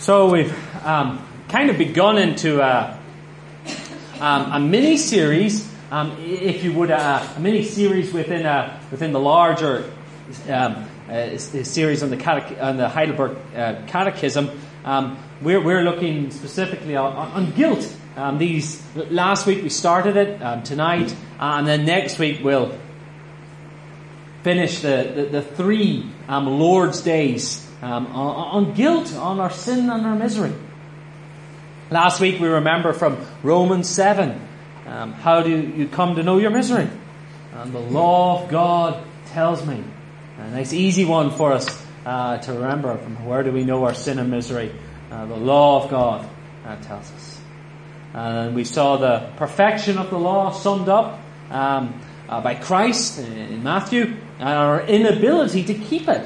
So we've kind of begun into a mini-series, if you would, a mini-series within the larger series on the Heidelberg Catechism. We're looking specifically on guilt. Last week we started it, tonight, and then next week we'll finish the three Lord's Days on guilt, on our sin and our misery. Last week we remember from Romans 7, how do you come to know your misery? And the law of God tells me. A nice easy one for us to remember. From where do we know our sin and misery? The law of God tells us. And we saw the perfection of the law summed up by Christ in Matthew, and our inability to keep it.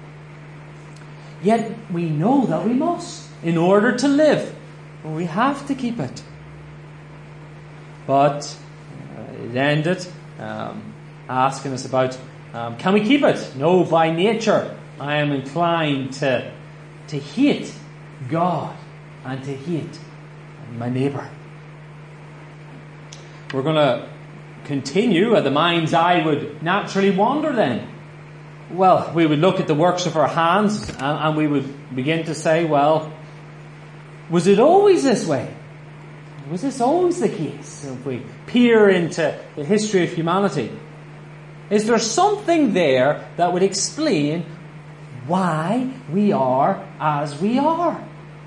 Yet we know that we must. In order to live, we have to keep it. But it ended asking us about, can we keep it? No, by nature I am inclined to hate God and to hate my neighbour. We're going to continue. The mind's eye would naturally wander then. Well, we would look at the works of our hands and we would begin to say, well, was it always this way? Was this always the case? If we peer into the history of humanity, is there something there that would explain why we are as we are?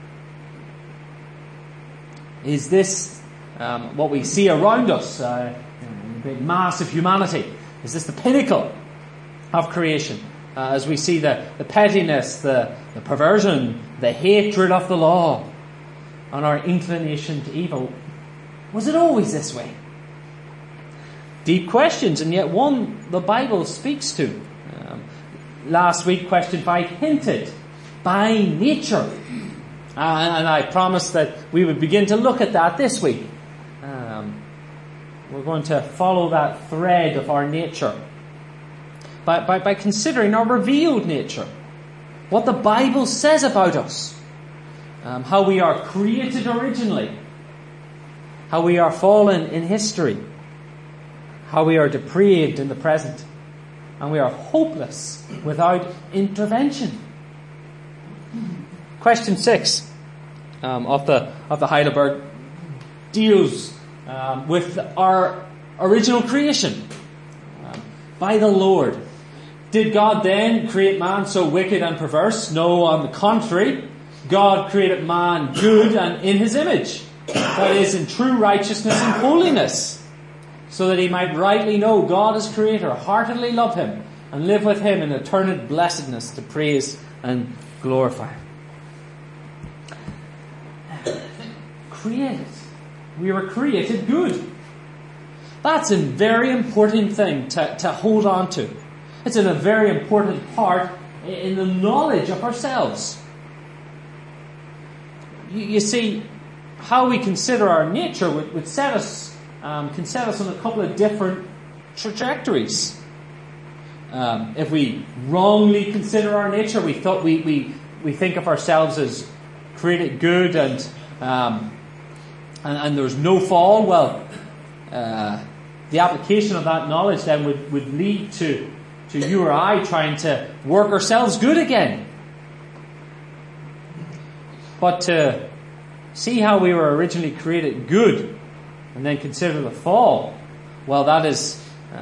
Is this what we see around us, the big mass of humanity? Is this the pinnacle of creation? As we see the pettiness, the perversion, the hatred of the law, and our inclination to evil. Was it always this way? Deep questions, and yet one the Bible speaks to. Last week, question 5 hinted, by nature. And I promised that we would begin to look at that this week. We're going to follow that thread of our nature by considering our revealed nature. What the Bible says about us. How we are created originally. How we are fallen in history. How we are depraved in the present. And we are hopeless without intervention. Question 6 of the Heidelberg deals with our original creation by the Lord. Did God then create man so wicked and perverse? No, on the contrary. God created man good and in his image. That is, in true righteousness and holiness. So that he might rightly know God as creator, heartily love him, and live with him in eternal blessedness to praise and glorify him. Created. We were created good. That's a very important thing to hold on to. It's a very important part in the knowledge of ourselves. You see, how we consider our nature would set us, can set us on a couple of different trajectories. If we wrongly consider our nature, we think of ourselves as created good and there's no fall. Well, the application of that knowledge then would lead to you or I trying to work ourselves good again. But to see how we were originally created good and then consider the fall, well, that's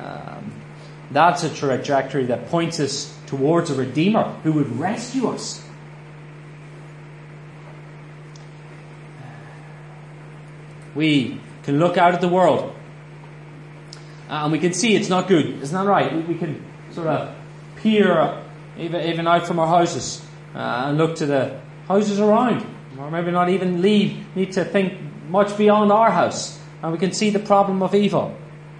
a trajectory that points us towards a Redeemer who would rescue us. We can look out at the world and we can see it's not good. Isn't that right? We can sort of peer even out from our houses and look to the houses around, or maybe not even need to think much beyond our house, and we can see the problem of evil.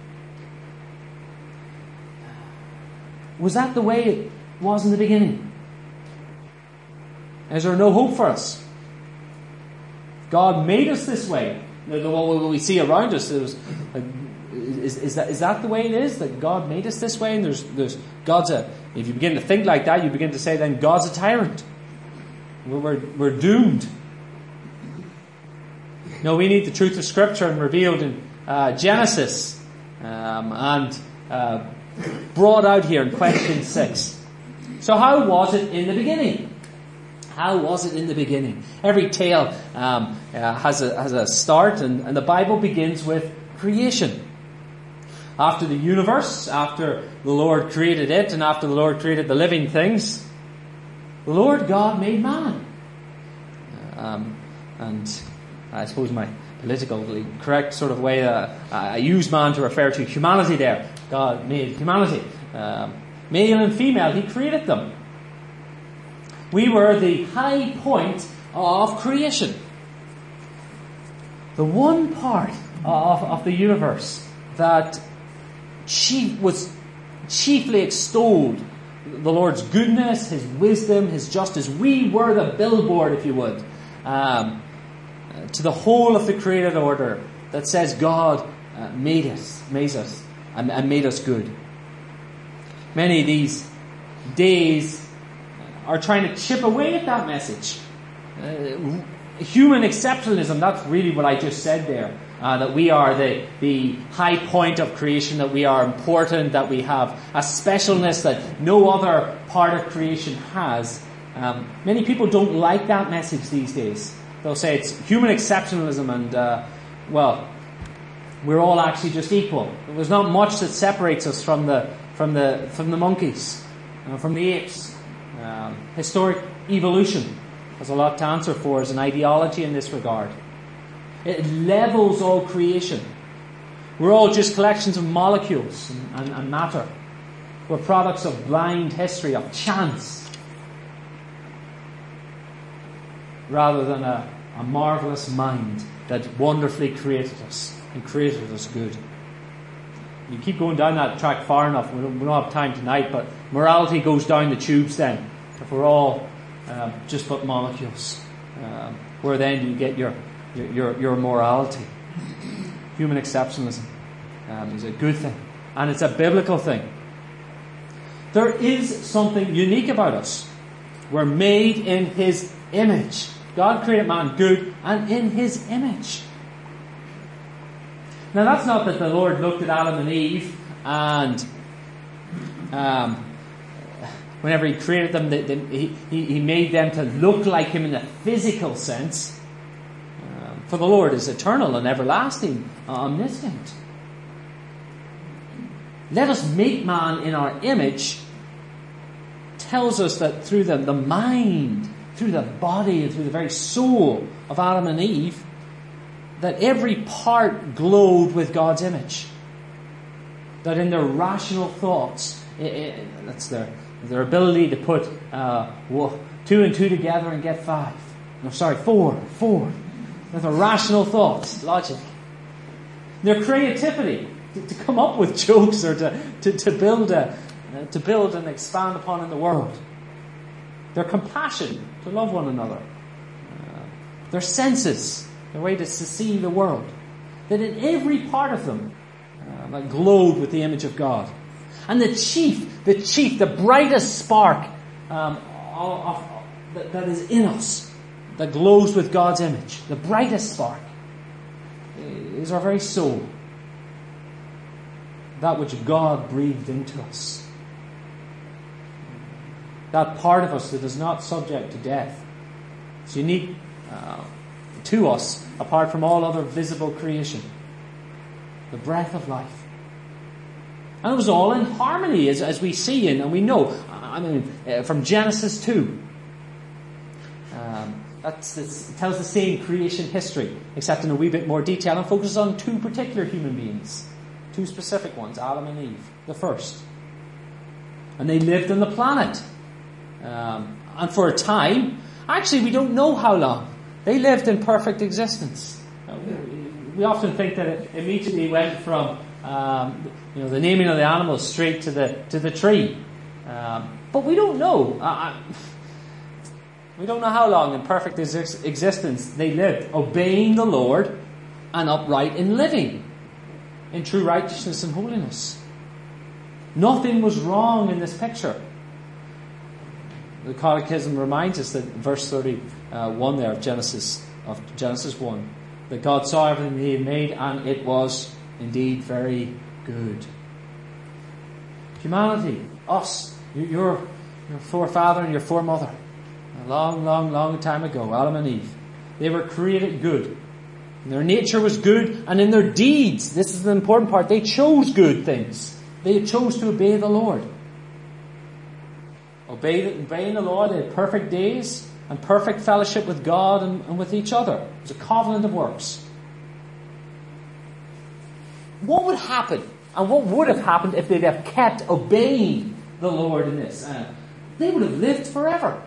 Was that the way it was in the beginning? Is there no hope for us? God made us this way. What we see around us is that the way it is? That God made us this way, and there's God's if you begin to think like that, you begin to say then God's a tyrant. We're doomed. No, we need the truth of Scripture revealed in Genesis and brought out here in question 6. So how was it in the beginning? How was it in the beginning? Every tale has a start, and the Bible begins with creation. After the universe, after the Lord created it, and after the Lord created the living things, the Lord God made man. And I suppose my politically correct sort of way, I use man to refer to humanity there. God made humanity. Male and female, He created them. We were the high point of creation. The one part of the universe that was chiefly extolled, the Lord's goodness, His wisdom, His justice. We were the billboard, if you would, to the whole of the created order that says God made us, and made us good. Many of these days are trying to chip away at that message. Human exceptionalism, that's really what I just said there. That we are the high point of creation, that we are important, that we have a specialness that no other part of creation has. Many people don't like that message these days. They'll say it's human exceptionalism and, we're all actually just equal. There's not much that separates us from the monkeys, from the apes. Historic evolution has a lot to answer for as an ideology in this regard. It levels all creation. We're all just collections of molecules and matter. We're products of blind history, of chance, rather than a marvelous mind that wonderfully created us and created us good. You keep going down that track far enough, we don't have time tonight, but morality goes down the tubes then. If we're all just but molecules, where then do you get your morality? Human exceptionalism is a good thing, and it's a biblical thing. There is something unique about us. We're made in His image. God created man good and in His image. Now that's not that the Lord looked at Adam and Eve and whenever He created them, He made them to look like Him in a physical sense. For the Lord is eternal and everlasting, omniscient. Let us make man in our image tells us that through the mind, through the body, and through the very soul of Adam and Eve, that every part glowed with God's image. That in their rational thoughts, that's their ability to put 2 and 2 together and get 4. With their rational thoughts, logic. Their creativity to come up with jokes or to build and expand upon in the world. Their compassion to love one another. Their senses, their way to see the world. That in every part of them that glowed with the image of God. And the brightest spark that is in us, that glows with God's image, the brightest spark, is our very soul. That which God breathed into us. That part of us that is not subject to death. It's unique to us, apart from all other visible creation. The breath of life. And it was all in harmony, as we see and we know. From Genesis 2. It tells the same creation history, except in a wee bit more detail, and focuses on 2 particular human beings. 2 specific ones, Adam and Eve, the first. And they lived on the planet. And for a time, actually we don't know how long, they lived in perfect existence. We often think that it immediately went from the naming of the animals straight to the tree. But we don't know. We don't know how long in perfect existence they lived, obeying the Lord and upright in living, in true righteousness and holiness. Nothing was wrong in this picture. The Catechism reminds us that verse 31 there of Genesis 1, that God saw everything He had made, and it was indeed very good. Humanity, us, your forefather and your foremother, a long time ago, Adam and Eve, they were created good. And their nature was good, and in their deeds, this is the important part, they chose good things. They chose to obey the Lord. Obeying the Lord, they had perfect days and perfect fellowship with God and with each other. It was a covenant of works. What would happen, and what would have happened if they'd have kept obeying the Lord in this? They would have lived forever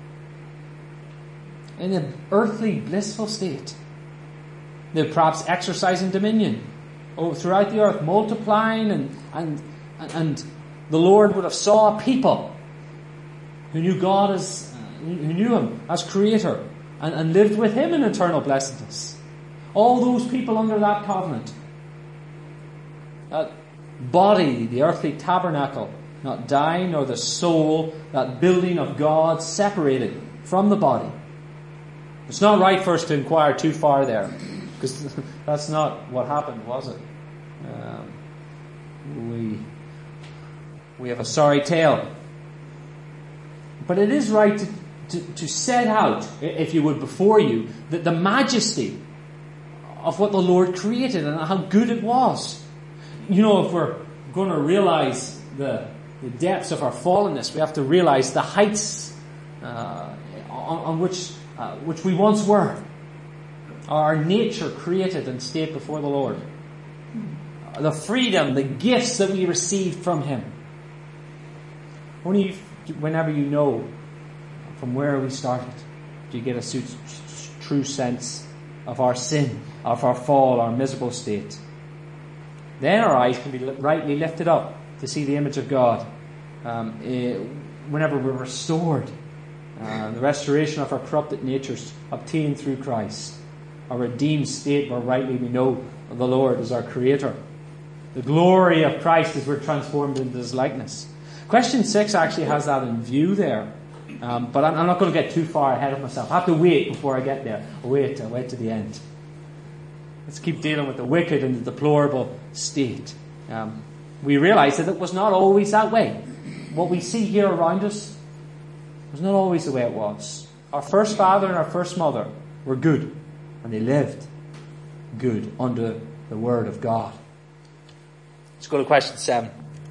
in an earthly, blissful state. They're perhaps exercising dominion throughout the earth, multiplying, and the Lord would have saw a people who knew God who knew Him as Creator, and lived with Him in eternal blessedness. All those people under that covenant, that body, the earthly tabernacle, not dying, nor the soul, that building of God, separated from the body. It's not right for us to inquire too far there, because that's not what happened, was it? We have a sorry tale. But it is right to set out, if you would, before you, the majesty of what the Lord created and how good it was. You know, if we're going to realize the depths of our fallenness, we have to realize the heights on which we once were. Our nature created and stayed before the Lord. The freedom, the gifts that we received from Him. Only whenever you know from where we started do you get a true sense of our sin, of our fall, our miserable state. Then our eyes can be rightly lifted up to see the image of God. Whenever we're restored, the restoration of our corrupted natures obtained through Christ. A redeemed state where rightly we know the Lord as our Creator. The glory of Christ as we're transformed into His likeness. Question 6 actually has that in view there. But I'm not going to get too far ahead of myself. I have to wait before I get there. I'll wait to the end. Let's keep dealing with the wicked and the deplorable state. We realize that it was not always that way. What we see here around us was not always the way it was. Our first father and our first mother were good. And they lived good under the Word of God. Let's go to question 7.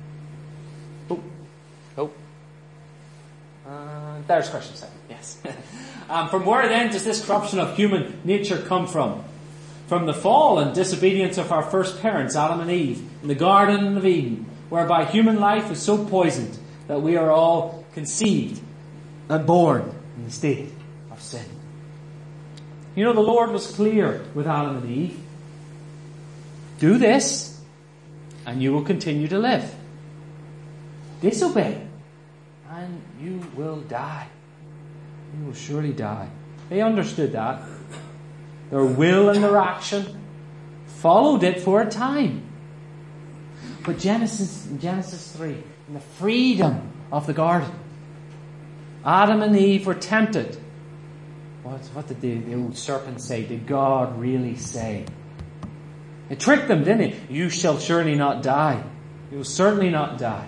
There's question 7. Yes. From where then does this corruption of human nature come from? From the fall and disobedience of our first parents, Adam and Eve, in the Garden of Eden, whereby human life is so poisoned that we are all conceived and born in the state of sin. You know, the Lord was clear with Adam and Eve. Do this, and you will continue to live. Disobey, and you will die. You will surely die. They understood that. Their will and their action followed it for a time. But Genesis 3, in the freedom of the garden, Adam and Eve were tempted. What did the old serpent say? Did God really say? It tricked them, didn't it? You shall surely not die. You will certainly not die.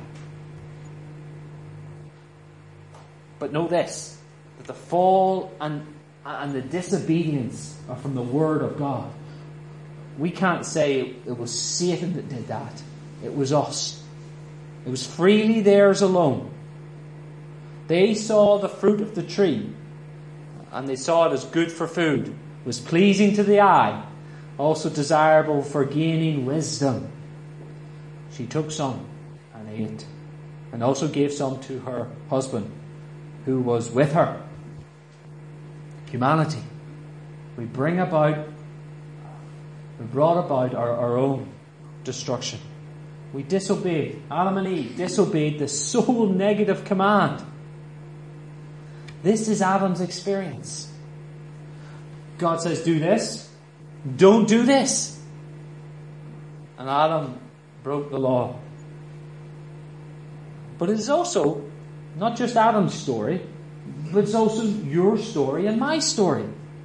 But know this, that the fall and the disobedience are from the Word of God. We can't say it was Satan that did that. It was us. It was freely theirs alone. They saw the fruit of the tree, and they saw it as good for food, was pleasing to the eye, also desirable for gaining wisdom. She took some and ate, and also gave some to her husband, who was with her. Humanity. We brought about our own destruction. We disobeyed. Adam and Eve disobeyed the sole negative command. This is Adam's experience. God says, do this. Don't do this. And Adam broke the law. But it is also not just Adam's story. but it's also your story and my story.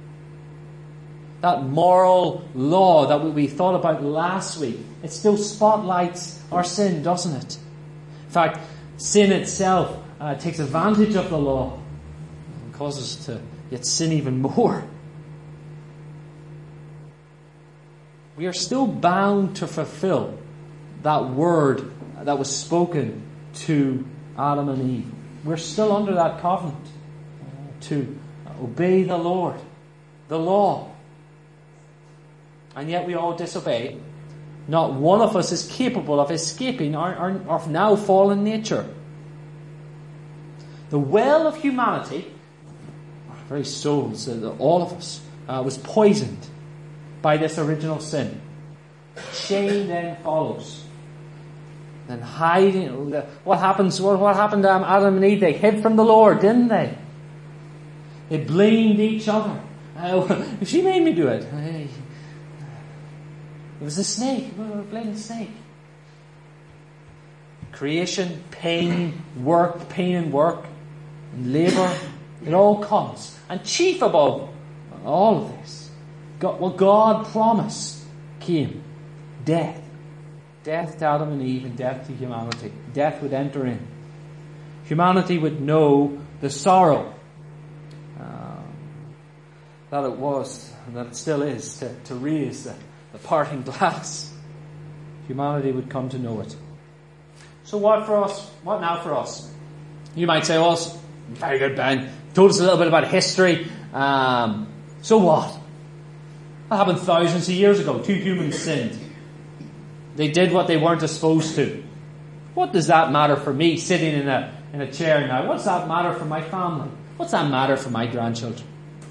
That moral law that we thought about last week, it still spotlights our sin, doesn't it? In fact, sin itself takes advantage of the law and causes us to yet sin even more. We are still bound to fulfill that word that was spoken to Adam and Eve. We're still under that covenant to obey the Lord, the law. And yet we all disobey. Not one of us is capable of escaping our now fallen nature. The well of humanity, our very souls, all of us, was poisoned by this original sin. Shame then follows. Then hiding. What happened to Adam and Eve? They hid from the Lord, didn't they? They blamed each other. She made me do it. It was the snake. Blame the snake. Creation, pain and work, and labour, it all comes. And chief above all of this, what God promised came. Death. Death to Adam and Eve and death to humanity. Death would enter in. Humanity would know the sorrow that it was and that it still is to raise the parting glass. Humanity would come to know it. So what for us? What now for us? You might say, "Oh, very good, Ben. Told us a little bit about history. So what? That happened thousands of years ago. Two humans sinned. They did what they weren't supposed to. What does that matter for me sitting in a chair now? What's that matter for my family? What's that matter for my grandchildren?"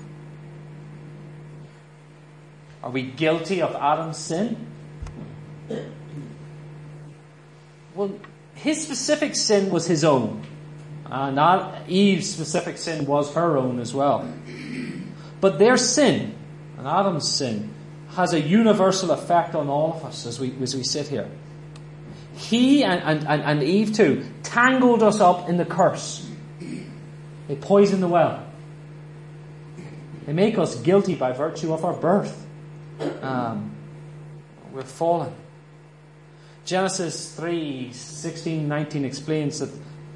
Are we guilty of Adam's sin? Well, his specific sin was his own. And Eve's specific sin was her own as well. But their sin, and Adam's sin, has a universal effect on all of us as we sit here. He and Eve too tangled us up in the curse. They poison the well. They make us guilty by virtue of our birth. We're fallen. Genesis 3:16-19 explains that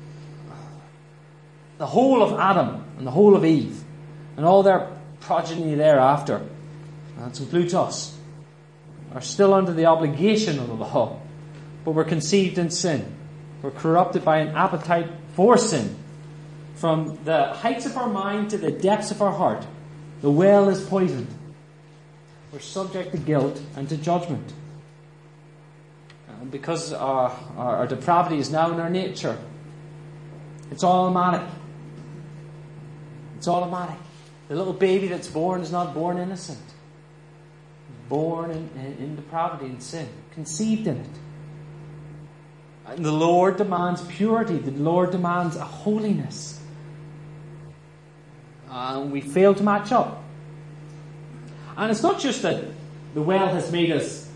the whole of Adam and the whole of Eve and all their progeny thereafter, that includes us, are still under the obligation of the law, but we're conceived in sin. We're corrupted by an appetite for sin. From the heights of our mind to the depths of our heart, the well is poisoned. We're subject to guilt and to judgment. And because our depravity is now in our nature, it's automatic. It's automatic. The little baby that's born is not born innocent. Born in depravity and sin. Conceived in it. And the Lord demands purity. The Lord demands a holiness. And we fail to match up. And it's not just that the well has made us,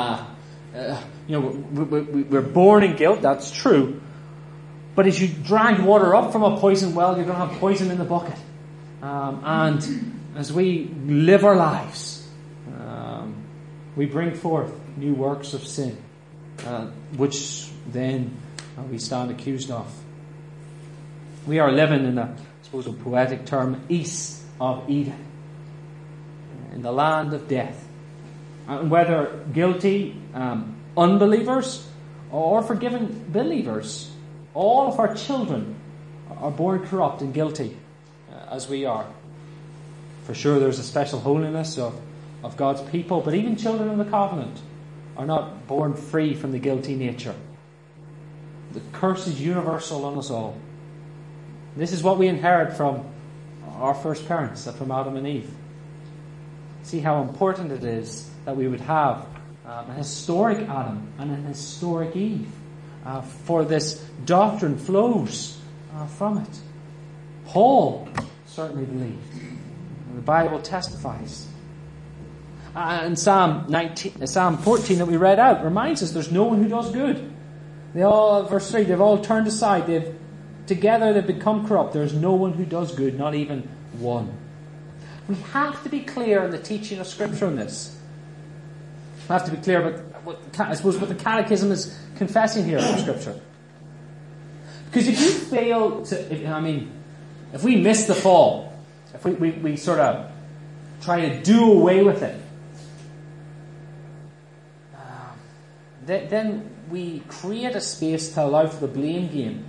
we're born in guilt, that's true. But as you drag water up from a poisoned well, you're going to have poison in the bucket. And as we live our lives, we bring forth new works of sin, which then we stand accused of. We are living in a poetic term, east of Eden, in the land of death. And whether guilty unbelievers or forgiven believers, all of our children are born corrupt and guilty, as we are. For sure there's a special holiness of God's people, but even children of the covenant are not born free from the guilty nature. The curse is universal on us all. This is what we inherit from our first parents, from Adam and Eve. See how important it is that we would have a historic Adam and an historic Eve. For this doctrine flows from it. Paul certainly believed. The Bible testifies. And Psalm 14 that we read out reminds us there's no one who does good. Verse 3, they've all turned aside. Together they've become corrupt. There is no one who does good, not even one. We have to be clear in the teaching of Scripture on this. We have to be clear about what the Catechism is confessing here from Scripture. Because if you fail to, if we miss the fall, if we sort of try to do away with it, then we create a space to allow for the blame game.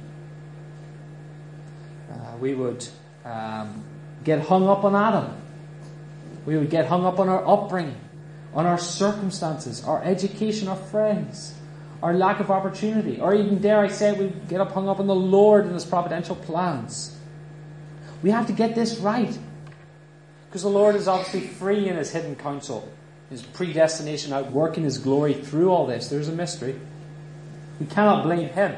We would get hung up on Adam. We would get hung up on our upbringing, on our circumstances, our education, our friends, our lack of opportunity, or even, dare I say, we get hung up on the Lord and His providential plans. We have to get this right, because the Lord is obviously free in His hidden counsel, His predestination outworking His glory through all this. There's a mystery. We cannot blame Him.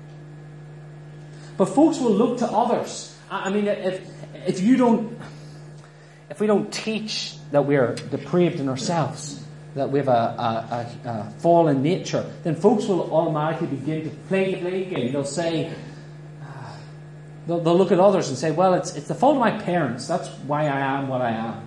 But folks will look to others. If we don't teach that we're depraved in ourselves, that we have a fallen nature, then folks will automatically begin to play the blame game. They'll say, they'll look at others and say, well, it's the fault of my parents. That's why I am what I am.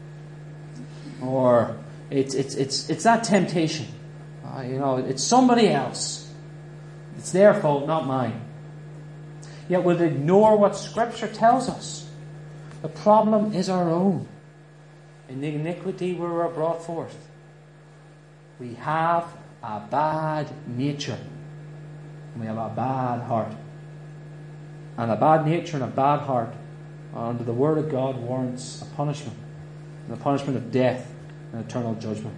Or it's that temptation. It's somebody else. It's their fault, not mine. Yet we'll ignore what Scripture tells us. The problem is our own. In the iniquity we were brought forth. We have a bad nature. We have a bad heart. And a bad nature and a bad heart, under the Word of God, warrants a punishment. And the punishment of death and eternal judgment.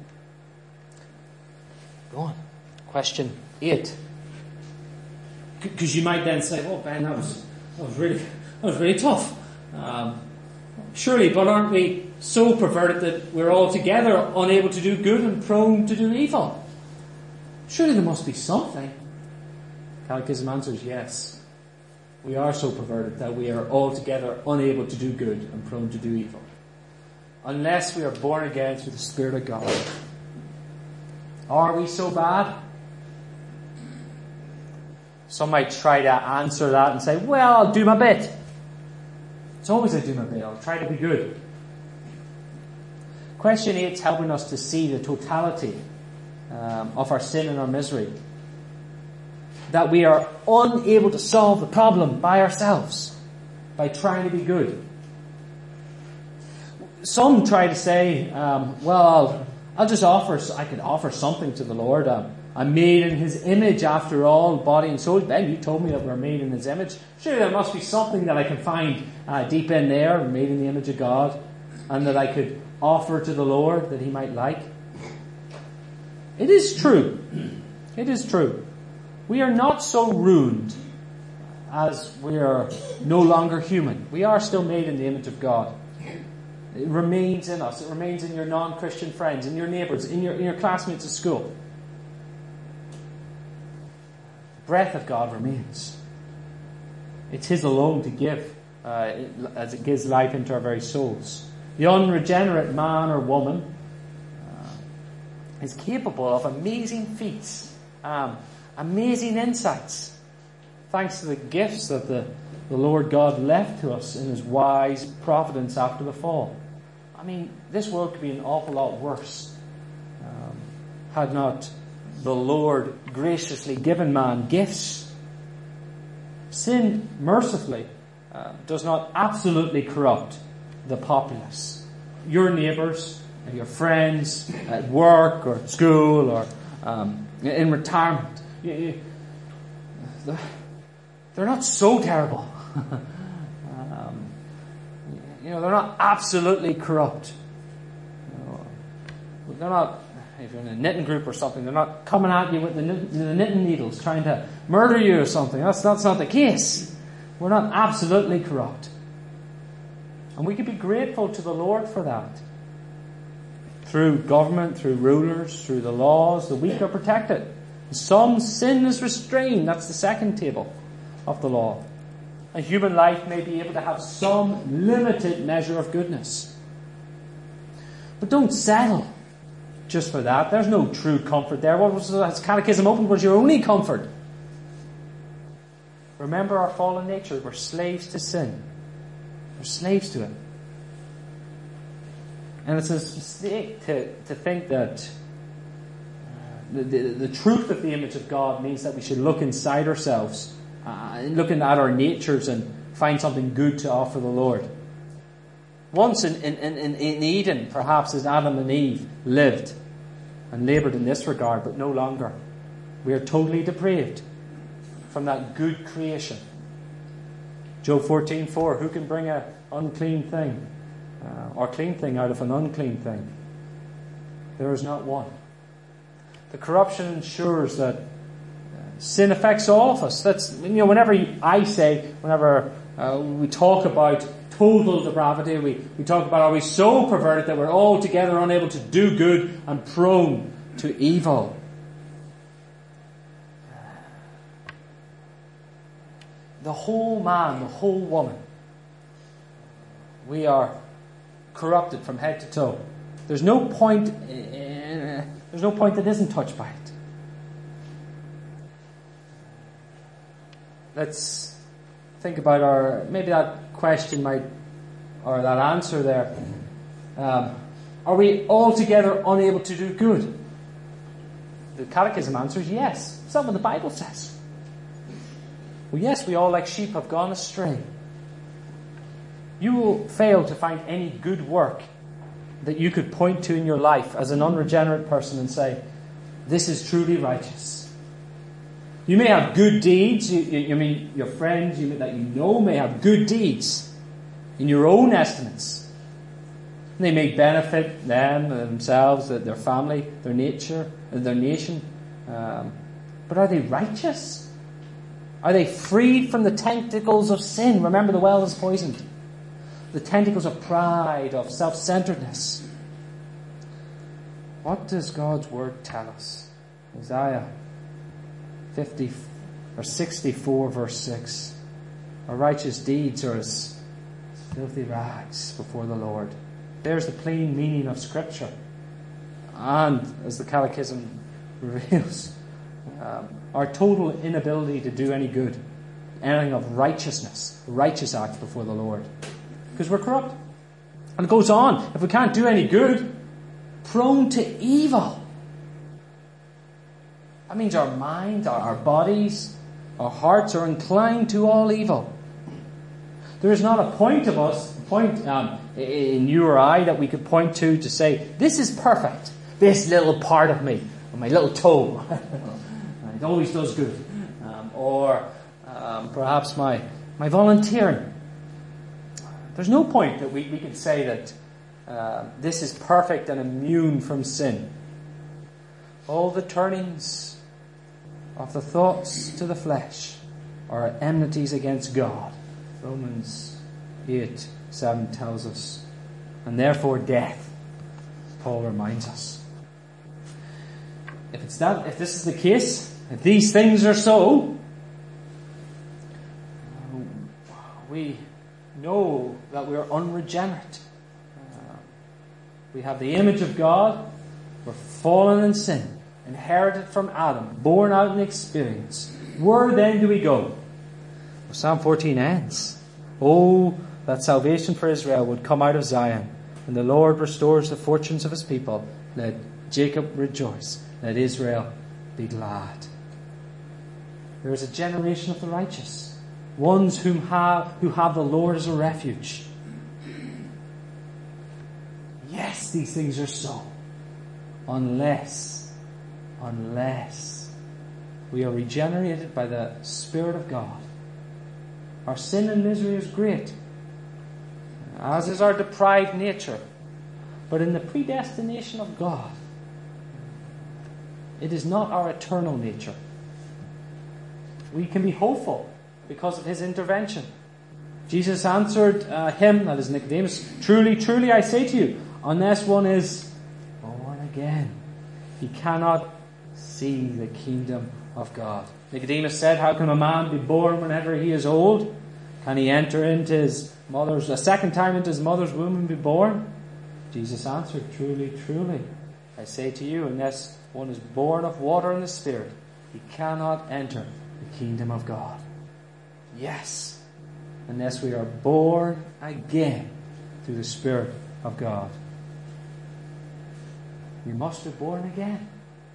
Go on. Question 8. Because you might then say, "Oh, Ben, that was really tough." Surely, but aren't we so perverted that we're altogether unable to do good and prone to do evil? Surely there must be something. Catechism answers yes. We are so perverted that we are altogether unable to do good and prone to do evil, unless we are born again through the Spirit of God. Are we so bad? Some might try to answer that and say, well, I'll do my bit. It's always I do my bit. I'll try to be good. Question 8 is helping us to see the totality of our sin and our misery. That we are unable to solve the problem by ourselves, by trying to be good. Some try to say, well, I could offer something to the Lord. I'm made in His image after all, body and soul. Ben, you told me that we're made in His image. Surely there must be something that I can find deep in there, made in the image of God, and that I could offer to the Lord that He might like. It is true. It is true. We are not so ruined as we are no longer human. We are still made in the image of God. It remains in us. It remains in your non-Christian friends, in your neighbours, in your classmates at school. The breath of God remains. It's His alone to give, as it gives life into our very souls. The unregenerate man or woman is capable of amazing feats, amazing insights, thanks to the gifts that the Lord God left to us in His wise providence after the fall. This world could be an awful lot worse had not the Lord graciously given man gifts. Sin, mercifully, does not absolutely corrupt the populace. Your neighbours, your friends at work or at school or in retirement, they're not so terrible. They're not absolutely corrupt. They're not, if you're in a knitting group or something, they're not coming at you with the knitting needles trying to murder you or something. That's not the case. We're not absolutely corrupt. And we could be grateful to the Lord for that. Through government, through rulers, through the laws, the weak are protected. Some sin is restrained. That's the second table of the law. A human life may be able to have some limited measure of goodness. But don't settle just for that. There's no true comfort there. What was the Catechism open was your only comfort? Remember our fallen nature. We're slaves to sin. We're slaves to it. And it's a mistake to think that the truth of the image of God means that we should look inside ourselves, looking at our natures and find something good to offer the Lord. Once in Eden, perhaps as Adam and Eve lived and laboured in this regard, but no longer. We are totally depraved from that good creation. Job 14:4, who can bring an unclean thing or clean thing out of an unclean thing? There is not one. The corruption ensures that sin affects all of us. That's, whenever we talk about total depravity, we talk about, are we so perverted that we're altogether unable to do good and prone to evil? The whole man, the whole woman, we are corrupted from head to toe. There's no point that isn't touched by it. Let's think about maybe that question or that answer there. Are we altogether unable to do good? The Catechism answers yes. Is that what the Bible says? Well, yes, we all like sheep have gone astray. You will fail to find any good work that you could point to in your life as an unregenerate person and say, this is truly righteous. You may have good deeds. Your friends that you know may have good deeds in your own estimates. They may benefit themselves, their family, their nature, their nation. But are they righteous? Are they freed from the tentacles of sin? Remember, the well is poisoned. The tentacles of pride, of self-centeredness. What does God's word tell us? Isaiah 64 verse 6. Our righteous deeds are as filthy rags before the Lord. There's the plain meaning of Scripture. And, as the Catechism reveals, our total inability to do any good, anything of righteousness, righteous acts before the Lord. Because we're corrupt. And it goes on. If we can't do any good, prone to evil. That means our mind, our bodies, our hearts are inclined to all evil. There is not a point in you or I that we could point to say, this is perfect. This little part of me, or my little toe, it always does good. Or perhaps my volunteering. There's no point that we can say that this is perfect and immune from sin. All the turnings of the thoughts to the flesh are enmities against God. Romans 8:7 tells us. And therefore death, Paul reminds us. If this is the case, if these things are so, we know that we are unregenerate. We have the image of God. We're fallen in sin, inherited from Adam, born out in experience. Where then do we go? Well, Psalm 14 ends. Oh, that salvation for Israel would come out of Zion, and the Lord restores the fortunes of his people. Let Jacob rejoice. Let Israel be glad. There is a generation of the righteous, ones who have the Lord as a refuge. Yes, these things are so. Unless we are regenerated by the Spirit of God. Our sin and misery is great, as is our deprived nature. But in the predestination of God, it is not our eternal nature. We can be hopeful because of his intervention. Jesus answered him, that is Nicodemus, truly, truly, I say to you, unless one is born again, he cannot see the kingdom of God. Nicodemus said, how can a man be born whenever he is old? Can he enter into a second time into his mother's womb and be born? Jesus answered, truly, truly, I say to you, unless one is born of water and the Spirit, he cannot enter the kingdom of God. Yes, unless we are born again through the Spirit of God. We must be born again.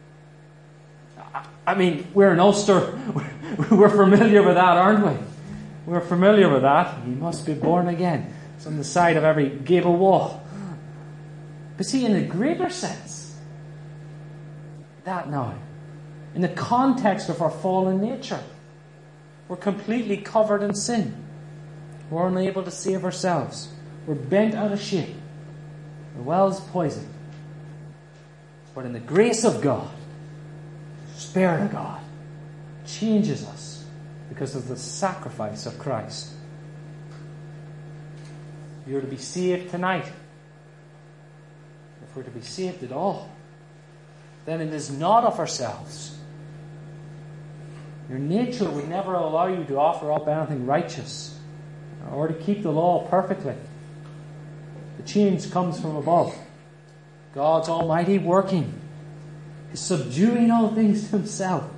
I mean, we're in Ulster. We're familiar with that, aren't we? We're familiar with that. You must be born again. It's on the side of every gable wall. But see, in a greater sense, that now, in the context of our fallen nature, we're completely covered in sin. We're unable to save ourselves. We're bent out of shape. The well's poisoned. But in the grace of God, the Spirit of God changes us because of the sacrifice of Christ. You're to be saved tonight. If we're to be saved at all, then it is not of ourselves. Your nature would never allow you to offer up anything righteous or to keep the law perfectly. The change comes from above. God's almighty working is subduing all things to Himself.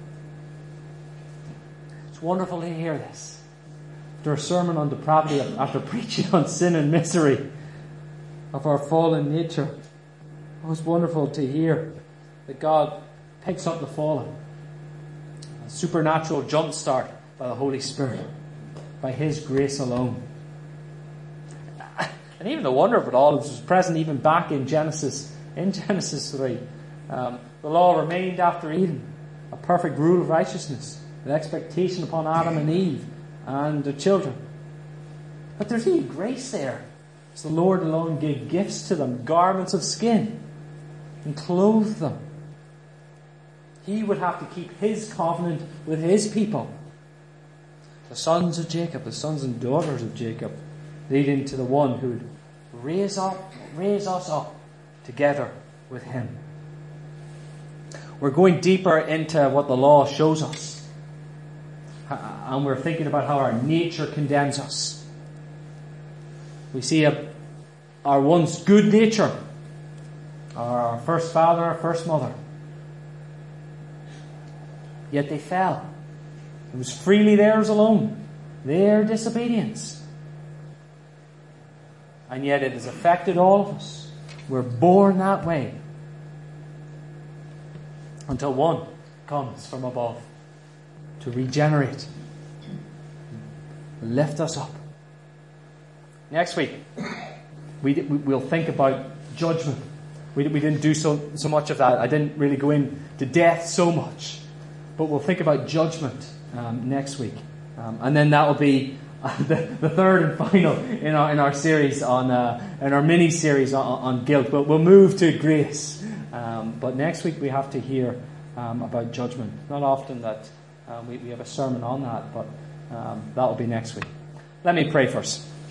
It's wonderful to hear this. After a sermon on depravity, after preaching on sin and misery of our fallen nature, it was wonderful to hear that God picks up the fallen. A supernatural jump start by the Holy Spirit, by His grace alone. And even the wonder of it all was present even back in Genesis 3. The law remained after Eden, a perfect rule of righteousness, with expectation upon Adam and Eve and their children. But there's even grace there. So the Lord alone gave gifts to them, garments of skin, and clothed them. He would have to keep His covenant with His people. The sons of Jacob, the sons and daughters of Jacob, leading to the one who would raise us up together with Him. We're going deeper into what the law shows us. And we're thinking about how our nature condemns us. We see our once good nature, our first father, our first mother. Yet they fell. It was freely theirs alone. Their disobedience. And yet it has affected all of us. We're born that way. Until one comes from above to regenerate, lift us up. Next week, we'll think about judgment. We didn't do so much of that. I didn't really go into death so much. But we'll think about judgment next week. And then that will be the third and final in our series in our mini series on guilt. We'll move to grace. But next week we have to hear about judgment. Not often that we have a sermon on that, but that will be next week. Let me pray first.